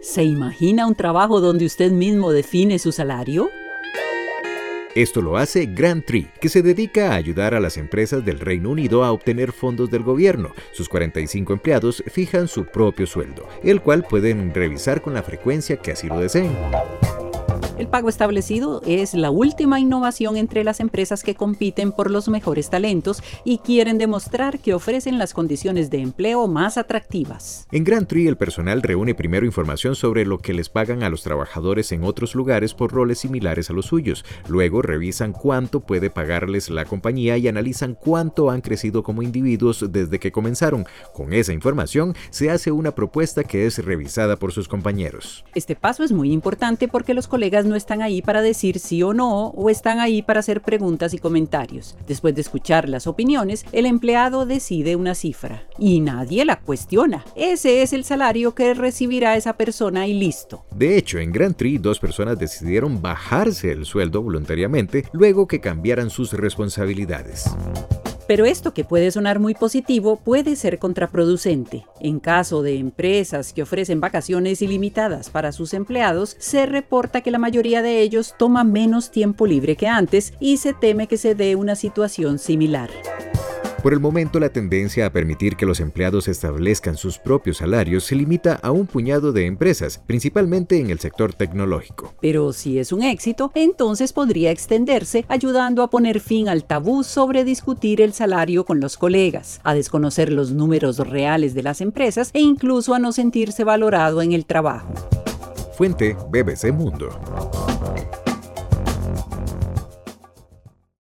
¿Se imagina un trabajo donde usted mismo define su salario? Esto lo hace Grand Tree, que se dedica a ayudar a las empresas del Reino Unido a obtener fondos del gobierno. Sus 45 empleados fijan su propio sueldo, el cual pueden revisar con la frecuencia que así lo deseen. El pago establecido es la última innovación entre las empresas que compiten por los mejores talentos y quieren demostrar que ofrecen las condiciones de empleo más atractivas. En Grand Tree, el personal reúne primero información sobre lo que les pagan a los trabajadores en otros lugares por roles similares a los suyos. Luego revisan cuánto puede pagarles la compañía y analizan cuánto han crecido como individuos desde que comenzaron. Con esa información se hace una propuesta que es revisada por sus compañeros. Este paso es muy importante porque los colegas no están ahí para decir sí o no, o están ahí para hacer preguntas y comentarios. Después de escuchar las opiniones, el empleado decide una cifra y nadie la cuestiona. Ese es el salario que recibirá esa persona y listo. De hecho, en Grand Tree, 2 personas decidieron bajarse el sueldo voluntariamente luego que cambiaran sus responsabilidades. Pero esto, que puede sonar muy positivo, puede ser contraproducente. En caso de empresas que ofrecen vacaciones ilimitadas para sus empleados, se reporta que la mayoría de ellos toma menos tiempo libre que antes y se teme que se dé una situación similar. Por el momento, la tendencia a permitir que los empleados establezcan sus propios salarios se limita a un puñado de empresas, principalmente en el sector tecnológico. Pero si es un éxito, entonces podría extenderse, ayudando a poner fin al tabú sobre discutir el salario con los colegas, a desconocer los números reales de las empresas e incluso a no sentirse valorado en el trabajo. Fuente: BBC Mundo.